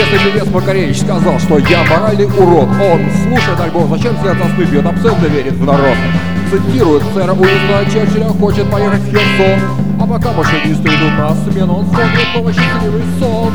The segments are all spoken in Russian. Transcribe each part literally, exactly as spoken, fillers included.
Известный певец Макаревич сказал, что я моральный урод. Он слушает альбом «Зачем сердце сны бьет», абсолютно верит в народ. Цитирует сэра Уинстона Черчилля, хочет поехать в Херсон. А пока машинисты идут на смену, он смотрит новый счастливый сон.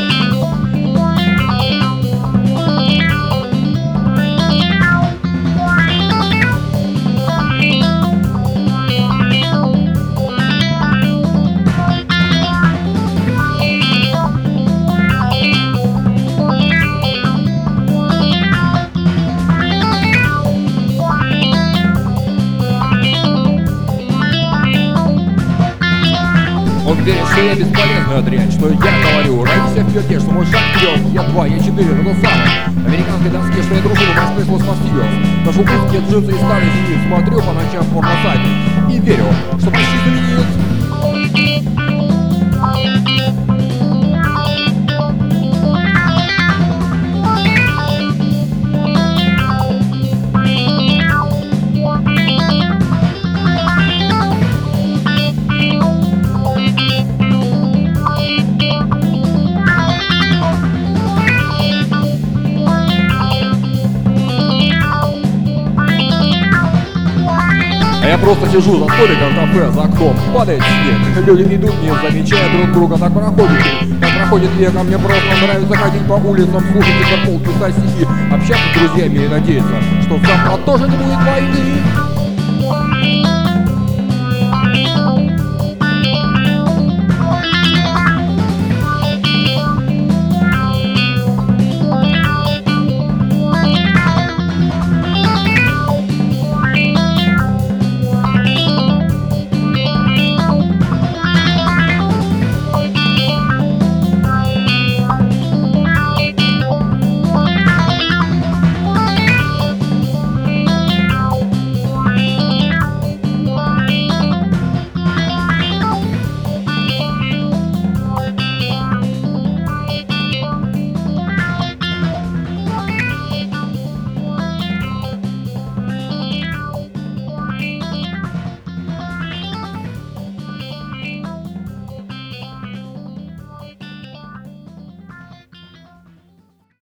Он верит, что я бесполезная дрянь, что я говорю, родися в пяте, что мой шаг вперед, я два, я четыре, это то самое. Американской доске, что я дружу, наш Christmas Masters. Ношу узкие джинсы и старый зенит, смотрю по ночам порносайты и верю, что почти знаменит. Я просто сижу за столиком в кафе, за окном падает снег. Люди идут, не замечая друг друга, так проходит. Так проходит век, а мне просто нравится ходить по улицам, слушать Интерпол, писать стихи, общаться с друзьями и надеяться, что завтра тоже не будет войны.